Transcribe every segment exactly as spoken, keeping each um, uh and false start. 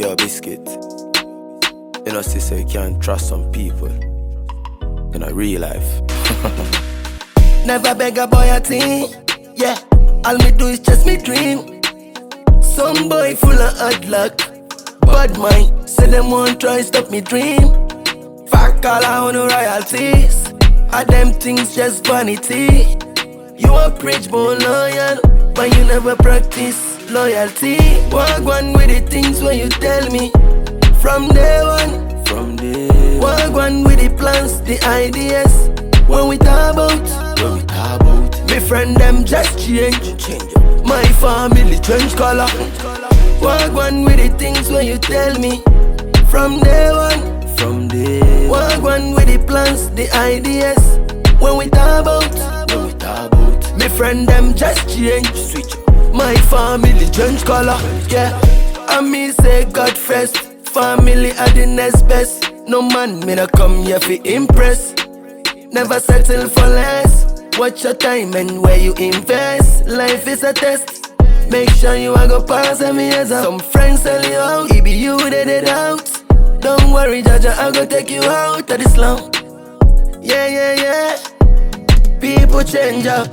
Yo, Biscuit. You know, sister, you can't trust some people in a real life. Never beg a boy a thing. Yeah, all me do is just me dream. Some boy full of hard luck, bad mind, say them won't try stop me dream. Fuck all I own no royalties. All them things just vanity. You a preach more loyal, but you never practice loyalty. Walk one with the things when you tell me. From day one, From day walk one with the plans, the ideas. When we talk about, when we talk about me friend them just change. change, My family change color. Walk one with the things when you tell me. From day one, from day walk one with the plans, the ideas. When we talk about, when we talk about me friend them just change. switch. My family change color. Yeah, and me say God first. Family are the next best. No man me not come here fi impress. Never settle for less. Watch your time and where you invest. Life is a test. Make sure you a go pass me as a. Some friends tell you out, it be you that it out. Don't worry, Jaja, I go take you out of the slum. Yeah, yeah, yeah. People change up.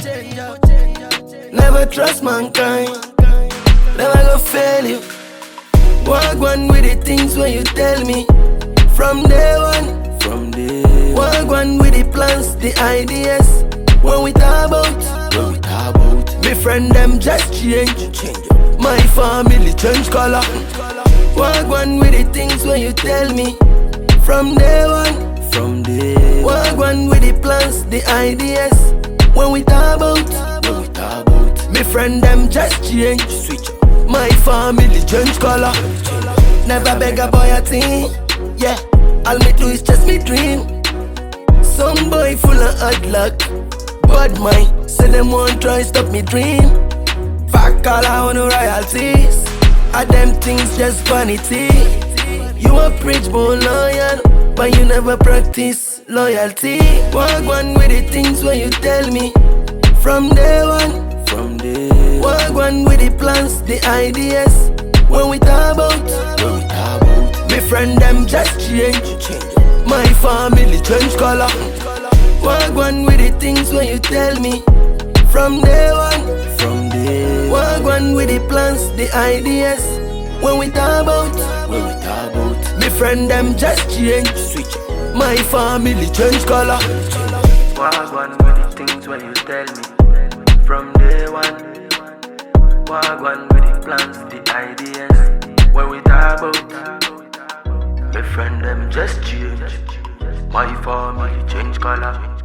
Never trust mankind. Never go fail you. Walk one with the things when you tell me. From day one, From day walk one with the plans, the ideas. When we talk about, when we talk about me friend them just change. change, My family change color. Walk one with the things when you tell me. From day one, from day walk one with the plans, the ideas. When we talk about, when we talk about me friend them just change. switch. My family change color. Never beg a boy a thing. Yeah, all me do is just me dream. Some boy full of hard luck, bad mind, say them won't try stop me dream. Fuck all I own no royalties. All them things just vanity. You a preach more loyal, but you never practice loyalty. Walk one with the things when you tell me. From day one, From day walk one with the plans, the ideas. When we talk about, when we talk about me friend them just change. change, My family change color. Walk one with the things when you tell me. From day one, from day walk one with the plans, the ideas. When we talk about, when we talk about me friend them just change. switch. My family change color. Walk one with the things when you tell me. From day one, walk one with the plans, the ideas. When we talk about, my friend them just change. My family change color.